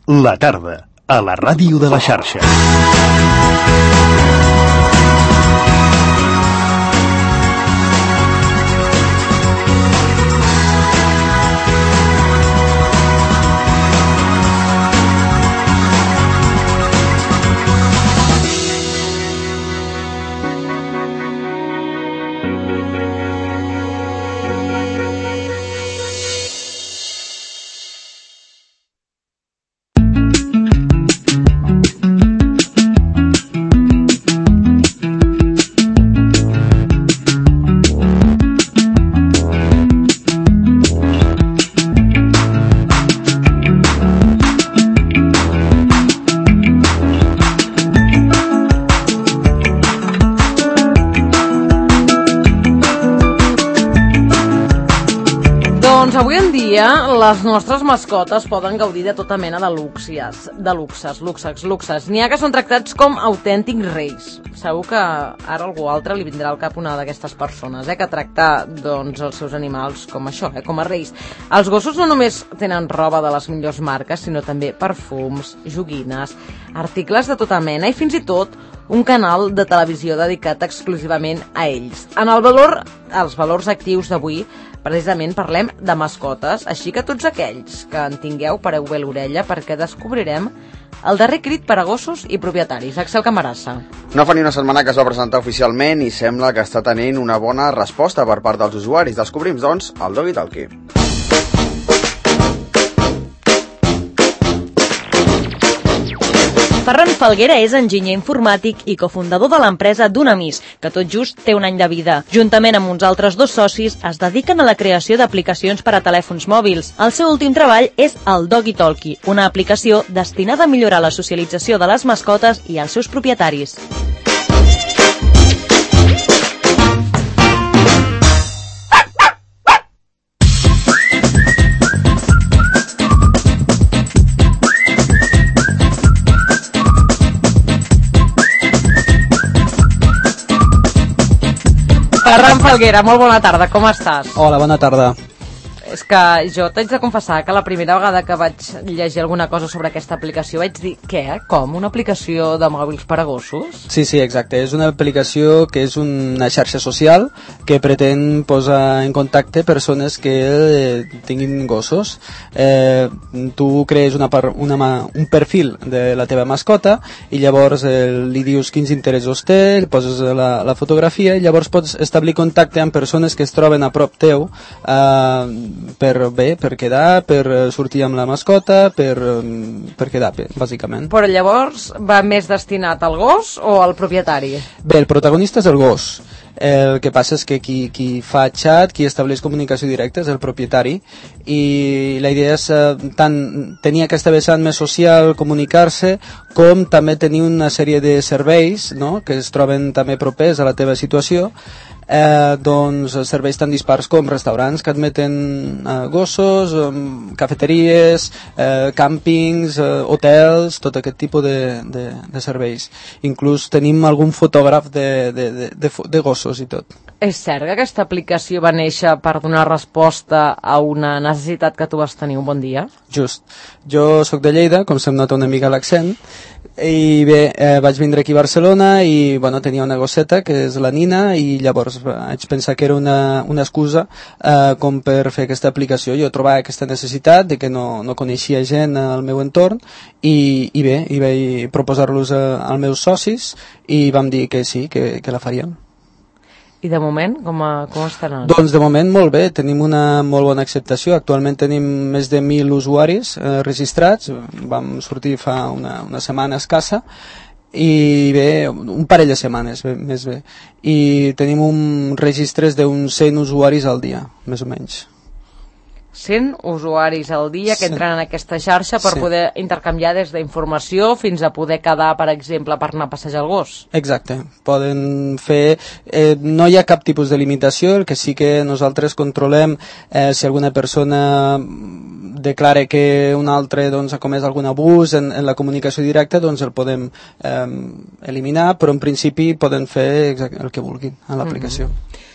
La tarda, a la ràdio de la xarxa. Avui en dia les nostres mascotes poden gaudir de tota mena de luxes. N'hi ha que són tractats com autèntics reis. Segur que ara a algú altre li vindrà al cap una d'aquestes persones, que tractar els seus animals com això, com a reis. Els gossos no només tenen roba de les millors marques, sinó també perfums, joguines, articles de tota mena i fins i tot un canal de televisió dedicat exclusivament a ells. Els valors actius d'avui, precisament parlem de mascotes, així que tots aquells que en tingueu, pareu bé l'orella perquè descobrirem el darrer crit per a gossos i propietaris. Axel Camarasa. No fa ni una setmana que es va presentar oficialment i sembla que està tenint una bona resposta per part dels usuaris. Descobrim, doncs, el Doggy Talkie. Ferran Falguera és enginyer informàtic i cofundador de l'empresa Dunamis, que tot just té un any de vida. Juntament amb uns altres dos socis, es dediquen a la creació d'aplicacions per a telèfons mòbils. El seu últim treball és el Doggy Talkie, una aplicació destinada a millorar la socialització de les mascotes i els seus propietaris. Ferran Falguera, molt bona tarda, com estàs? Hola, bona tarda. És que jo t'haig de confessar que la primera vegada que vaig llegir alguna cosa sobre aquesta aplicació vaig dir, què? Com? Una aplicació de mòbils per a gossos? Sí, exacte. És una aplicació que és una xarxa social que pretén posar en contacte persones que tinguin gossos. Tu crees un perfil de la teva mascota i llavors li dius quins interessos té, li poses la fotografia i llavors pots establir contacte amb persones que es troben a prop teu per quedar, per sortir amb la mascota, per quedar bé, bàsicament. Però llavors va més destinat al gos o al propietari? Bé, el protagonista és el gos. El que passa és que qui fa xat, qui estableix comunicació directa és el propietari i la idea és tant tenir aquesta vessant més social, comunicar-se, com també tenir una sèrie de serveis, no?, que es troben també propers a la teva situació, doncs serveis tan dispars com restaurants que admeten gossos, cafeteries, càmpings, hotels, tot aquest tipus de serveis. Inclús tenim algun fotògraf de gossos i tot. És cert que aquesta aplicació va néixer per donar resposta a una necessitat que tu vas tenir un bon dia? Just. Jo sóc de Lleida, com se'm nota una mica l'accent, i bé, vaig vindre aquí a Barcelona i tenia una gosseta que és la Nina i llavors vaig pensar que era una excusa com per fer aquesta aplicació. Jo trobava aquesta necessitat de que no coneixia gent al meu entorn i bé, i vaig proposar-los als meus socis i vam dir que sí, que la faríem. I de moment, com estan? Doncs de moment molt bé, tenim una molt bona acceptació. Actualment tenim més de 1.000 usuaris registrats, vam sortir fa una setmana escassa, i bé, un parell de setmanes més bé. I tenim registres d'uns 100 usuaris al dia, més o menys. 100 usuaris al dia que entren en aquesta xarxa per poder intercanviar des d'informació fins a poder quedar, per exemple, per anar a passejar el gos. Exacte, poden fer... no hi ha cap tipus de limitació, el que sí que nosaltres controlem si alguna persona declara que un altre ha comès algun abús en la comunicació directa, doncs el podem eliminar, però en principi poden fer el que vulguin en l'aplicació.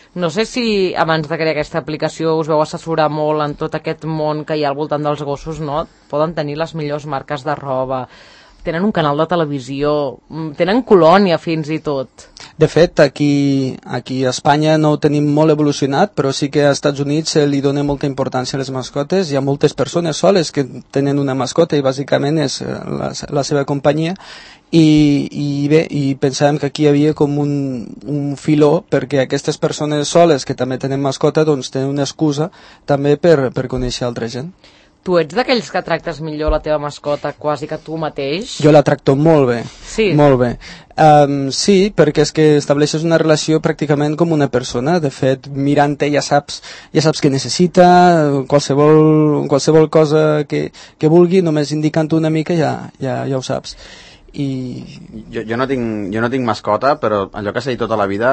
No sé si abans de crear aquesta aplicació us veu assessorar molt en tot aquest món que hi ha al voltant dels gossos, no? Poden tenir les millors marques de roba, tenen un canal de televisió, tenen colònia fins i tot. De fet, aquí a Espanya no ho tenim molt evolucionat, però sí que als Estats Units li dona molta importància a les mascotes. Hi ha moltes persones soles que tenen una mascota i bàsicament és la seva companyia. I bé, pensàvem que aquí hi havia com un filó perquè aquestes persones soles que també tenen mascota doncs tenen una excusa també per conèixer altra gent. Tu ets d'aquells que tractes millor la teva mascota quasi que tu mateix? Jo la tracto molt bé, sí. Molt bé. Sí, perquè és que estableixes una relació pràcticament com una persona. De fet, mirant-te ja saps què necessita, qualsevol cosa que vulgui, només indicant una mica ja ho saps. Jo no tinc mascota, però allò que s'ha dit tota la vida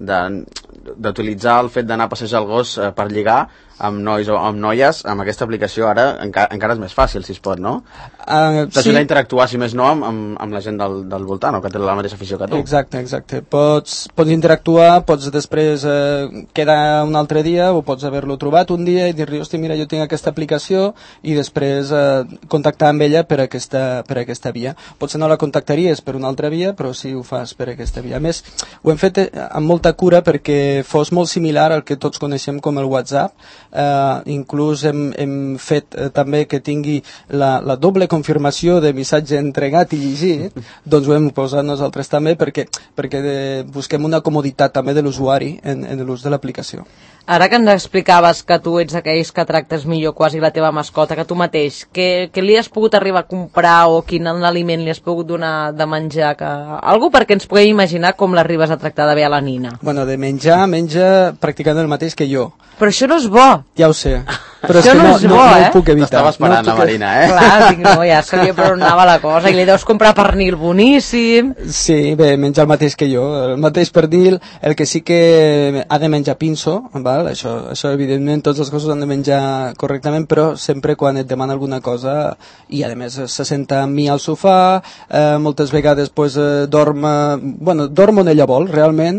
d'utilitzar el fet d'anar a passejar el gos per lligar amb nois o amb noies, amb aquesta aplicació ara encara és més fàcil, si es pot, no? T'ajuda a interactuar, si més no, amb la gent del voltant, o que té la mateixa afició que tu. Exacte. Pots interactuar, pots després quedar un altre dia, o pots haver-lo trobat un dia i dir-li, hòstia, mira, jo tinc aquesta aplicació, i després contactar amb ella per aquesta via. Potser no la contactaries per una altra via, però sí ho fas per aquesta via. A més, ho hem fet amb molta cura perquè fos molt similar al que tots coneixem com el WhatsApp. Inclús hem fet també que tingui la doble confirmació de missatge entregat i llegit, doncs ho hem posat nosaltres també perquè busquem una comoditat també de l'usuari en l'ús de l'aplicació. Ara que ens explicaves que tu ets aquells que tractes millor quasi la teva mascota que tu mateix, què li has pogut arribar a comprar o quin aliment li has pogut donar de menjar? Algú perquè ens puguem imaginar com l'arribes a tractar de bé a la nina. Bueno, de menja pràcticament el mateix que jo. Però això no és bo. Ja ho sé. Però això no és bo, no ho puc evitar. T'estava esperant, la Marina, Clar, ja sabia per on anava la cosa. I li deus comprar pernil boníssim. Sí, bé, menja el mateix que jo. El mateix pernil, el que sí que ha de menjar pinso, val? Això evidentment tots els gossos han de menjar correctament, però sempre quan et demana alguna cosa, i a més se senta amb mi al sofà, moltes vegades pues, dorm on ella vol, realment,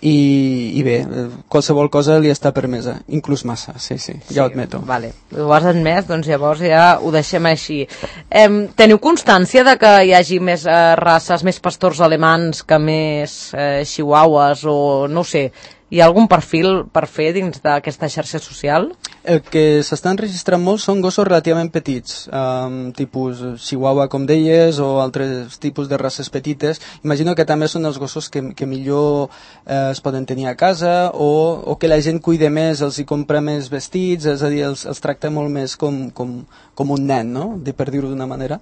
i bé, qualsevol cosa li està permesa, inclús massa, sí, ja ho admeto. Vale, ho has admès, doncs llavors ja ho deixem així. Teniu constància de que hi hagi més races, més pastors alemans que més chihuahuas o no ho sé, hi ha algun perfil per fer dins d'aquesta xarxa social? El que s'estan registrant molt són gossos relativament petits, tipus chihuahua, com deies, o altres tipus de races petites. Imagino que també són els gossos que millor es poden tenir a casa o que la gent cuida més, els hi compra més vestits, és a dir, els tracta molt més com un nen, no? Per dir-ho d'una manera.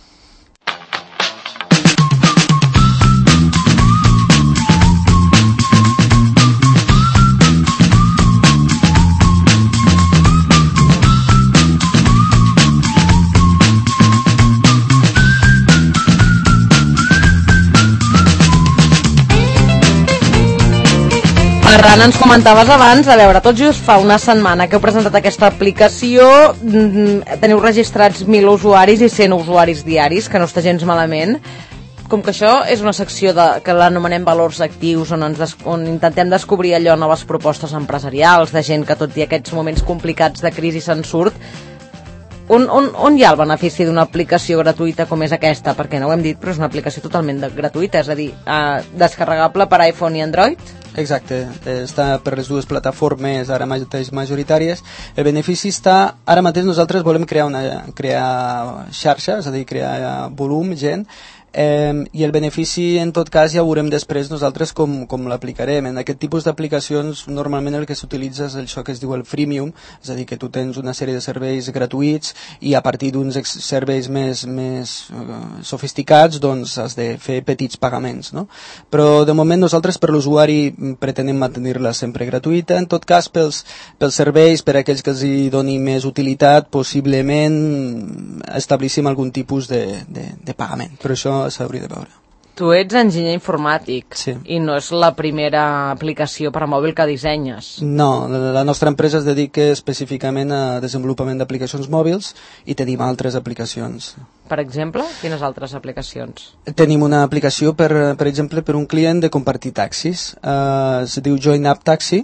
Ferran, ens comentaves abans, a veure, tot just fa una setmana que heu presentat aquesta aplicació, teniu registrats 1.000 usuaris i 100 usuaris diaris, que no està gens malament. Com que això és una secció que l'anomenem valors actius, on intentem descobrir allò, noves propostes empresarials, de gent que tot i aquests moments complicats de crisi se'n surt, on hi ha el benefici d'una aplicació gratuïta com és aquesta? Perquè no ho hem dit, però és una aplicació totalment gratuïta, és a dir, descarregable per iPhone i Android? Exacte, està per les dues plataformes ara mateix majoritàries. El benefici està, ara mateix nosaltres volem crear xarxa, és a dir, crear volum, gent, i el benefici en tot cas ja ho veurem després nosaltres com l'aplicarem. En aquest tipus d'aplicacions normalment el que s'utilitza és això que es diu el freemium, és a dir, que tu tens una sèrie de serveis gratuïts i a partir d'uns serveis més sofisticats doncs has de fer petits pagaments, no? Però de moment nosaltres per l'usuari pretenem mantenir-la sempre gratuïta. En tot cas pels serveis, per aquells que els hi doni més utilitat, possiblement establíssim algun tipus de pagament, però això s'hauria de veure. Tu ets enginyer informàtic, sí. I no és la primera aplicació per a mòbil que dissenyes. No, la nostra empresa es dedica específicament a desenvolupament d'aplicacions mòbils i tenim altres aplicacions. Per exemple, quines altres aplicacions? Tenim una aplicació, per exemple, per un client de compartir taxis. Es diu Join Up Taxi.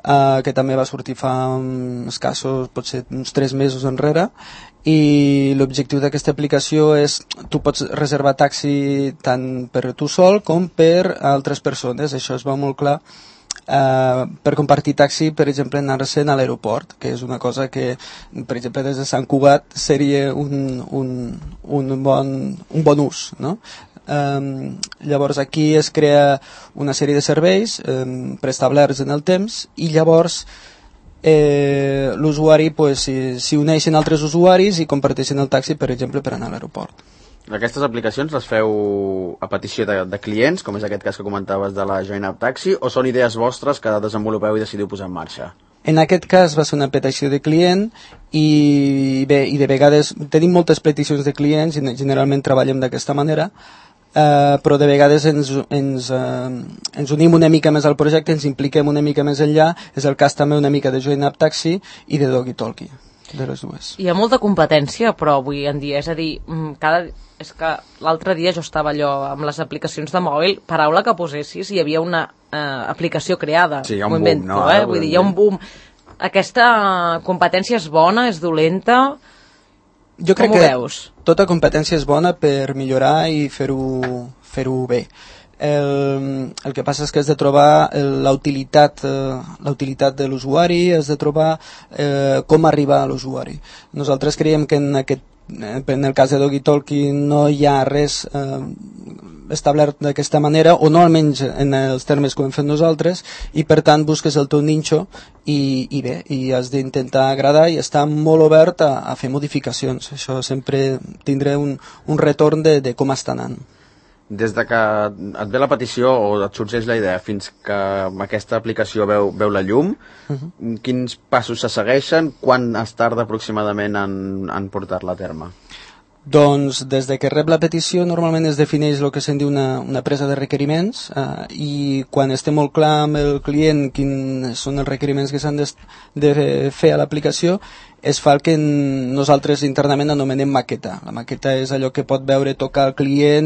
que també va sortir fa escassos, potser uns 3 mesos enrere, i l'objectiu d'aquesta aplicació és tu pots reservar taxi tant per tu sol com per altres persones. Això es veu molt clar per compartir taxi, per exemple, anar-se'n a l'aeroport, que és una cosa que, per exemple, des de Sant Cugat seria un bon ús, no? Llavors aquí es crea una sèrie de serveis preestablerts en el temps, i llavors l'usuari s'hi uneixen altres usuaris i comparteixen el taxi, per exemple, per anar a l'aeroport. Aquestes aplicacions les feu a petició de clients, com és aquest cas que comentaves de la Join Up Taxi, o són idees vostres que desenvolupeu i decidiu posar en marxa? En aquest cas va ser una petició de client i bé, i de vegades tenim moltes peticions de clients i generalment treballem d'aquesta manera, però de vegades ens unim una mica més al projecte, ens impliquem una mica més enllà. És el cas també una mica de Join Up Taxi i de Doggy Talkie, de les dues. Hi ha molta competència, però avui en dia, és a dir, és que l'altre dia jo estava allò amb les aplicacions de mòbil, paraula que posessis, hi havia una aplicació creada. Sí, hi ha un boom, no? Vull dir, hi ha un boom. Aquesta competència és bona, és dolenta? Jo crec que veus? Tota competència és bona per millorar i fer-ho bé. El que passa és que has de trobar la utilitat de l'usuari, has de trobar com arribar a l'usuari. Nosaltres creiem que en el cas de Doggy Talkie no hi ha res establert d'aquesta manera, o no almenys en els termes que ho hem fet nosaltres, i per tant busques el teu ninxo i bé, i has d'intentar agradar i estar molt obert a fer modificacions. Això sempre tindrà un retorn de com està anant. Des de que et ve la petició o et sorgeix la idea fins que aquesta aplicació veu la llum, quins passos se segueixen? Quan es tarda aproximadament en portar-la a terme? Doncs des de que rep la petició normalment es defineix el que se'n diu una presa de requeriments, i quan esté molt clar amb el client quins són els requeriments que s'han de fer a l'aplicació, es fa el que nosaltres internament anomenem maqueta. La maqueta és allò que pot veure, tocar el client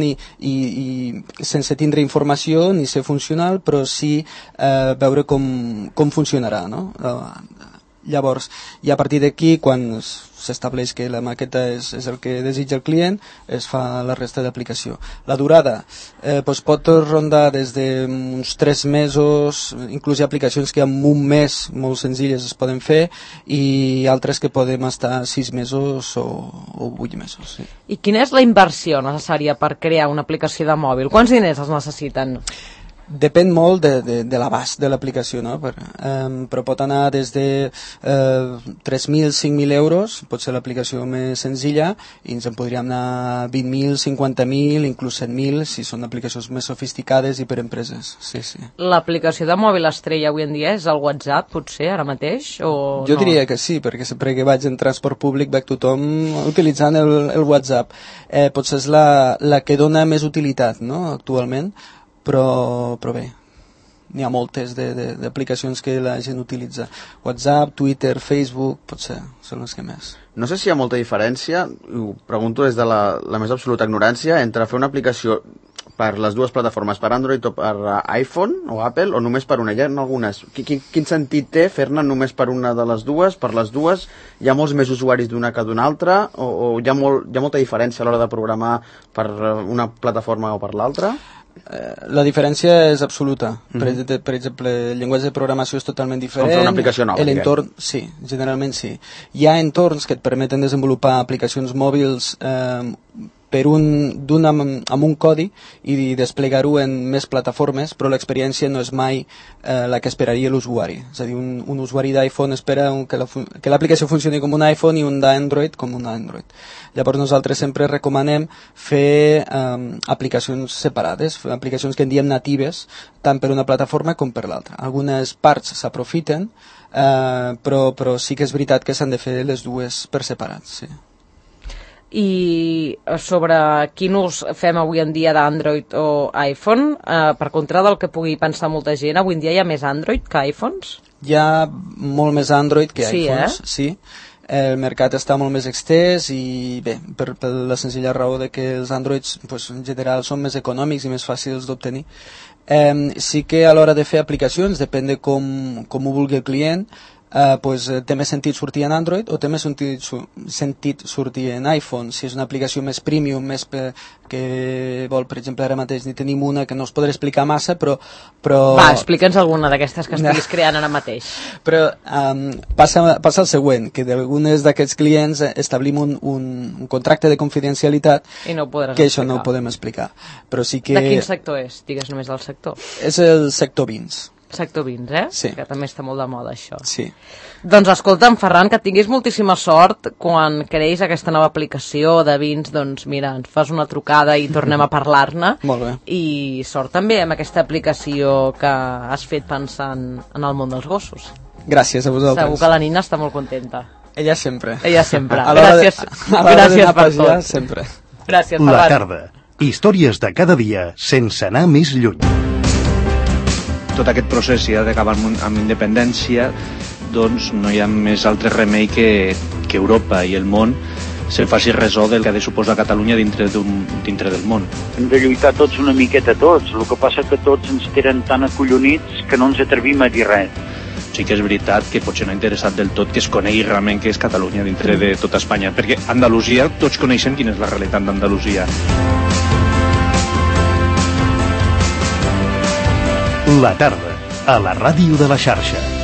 i sense tindre informació ni ser funcional, però sí veure com funcionarà, no? Llavors, i a partir d'aquí, quan s'estableix que la maqueta és el que desitja el client, es fa la resta d'aplicació. La durada pot rondar des d'uns 3 mesos, inclús hi ha aplicacions que en un mes molt senzilles es poden fer, i altres que podem estar 6 mesos o 8 mesos. Sí. I quina és la inversió necessària per crear una aplicació de mòbil? Quants diners es necessiten? Depèn molt de l'abast de l'aplicació, no? Però pot anar des de 3.000, 5.000 euros, pot ser l'aplicació més senzilla, i ens en podríem anar 20.000, 50.000, inclús 100.000, si són aplicacions més sofisticades i per empreses. Sí, sí. L'aplicació de mòbil estrella avui en dia és el WhatsApp, potser, ara mateix? O jo diria que sí, perquè sempre que vaig en transport públic veig tothom utilitzant el WhatsApp. Potser és la que dona més utilitat, no?, actualment. Però bé, n'hi ha moltes d'aplicacions que la gent utilitza. WhatsApp, Twitter, Facebook, potser són les que més. No sé si hi ha molta diferència, ho pregunto des de la més absoluta ignorància, entre fer una aplicació per les dues plataformes, per Android o per iPhone o Apple, o només per una. Hi ha algunes. Quin sentit té fer-ne només per una de les dues? Per les dues hi ha molts més usuaris d'una que d'una altra? O hi ha molta diferència a l'hora de programar per una plataforma o per l'altra? La diferència és absoluta. Per exemple, el llenguatge de programació és totalment diferent. Com fer una aplicació nova. L'entorn, sí, generalment sí. Hi ha entorns que et permeten desenvolupar aplicacions mòbils amb un codi i desplegar-ho en més plataformes, però l'experiència no és mai la que esperaria l'usuari. És a dir, un usuari d'iPhone espera que l'aplicació funcioni com un iPhone i un d'Android com un Android. Llavors nosaltres sempre recomanem fer aplicacions separades, aplicacions que en diem natives, tant per una plataforma com per l'altra. Algunes parts s'aprofiten, però sí que és veritat que s'han de fer les dues per separat, sí. I sobre quin ús fem avui en dia d'Android o iPhone, per contra del que pugui pensar molta gent, avui en dia hi ha més Android que iPhones? Hi ha molt més Android que iPhones, sí. el mercat està molt més extès i bé, per la senzilla raó de que els Androids pues, en general són més econòmics i més fàcils d'obtenir. Sí que a l'hora de fer aplicacions, depèn de com ho vulgui el client, pues, té més sentit sortir en Android o té més sentit sortir en iPhone. Si és una aplicació més premium, més que vol, per exemple, ara mateix n'hi tenim una que no us podré explicar massa, però... Va, explica'ns alguna d'aquestes que estiguis creant ara mateix. Però passa el següent, que d'algunes d'aquests clients establim un contracte de confidencialitat i no ho podràs que explicar. això no ho podem explicar. Però sí que... De quin sector és? Digues només del sector. És el sector vins. Sector vins, Sí. Que també està molt de moda, això. Sí. Doncs escolta'm, Ferran, que tinguis moltíssima sort quan creïs aquesta nova aplicació de vins, doncs mira, ens fas una trucada i tornem a parlar-ne. Molt bé. I sort també amb aquesta aplicació que has fet pensant en el món dels gossos. Gràcies a vosaltres. Segur que la Nina està molt contenta. Ella sempre. Ella sempre. A l'hora Gràcies d'anar per a pasear, tot. sempre. Gràcies, La Ferran. tarda. Històries de cada dia sense anar més lluny. Tot aquest procés, si ha d'acabar amb independència, doncs no hi ha més altre remei que Europa i el món se faci ressò del que ha de suposar Catalunya dintre del món. Hem de lluitar tots una miqueta tots, el que passa que tots ens tenen tan acollonits que no ens atrevim a dir res. Sí que és veritat que potser no ha interessat del tot que es conegui realment què és Catalunya dintre de tota Espanya, perquè Andalusia, tots coneixem quina és la realitat d'Andalusia. La tarda, a la ràdio de la xarxa.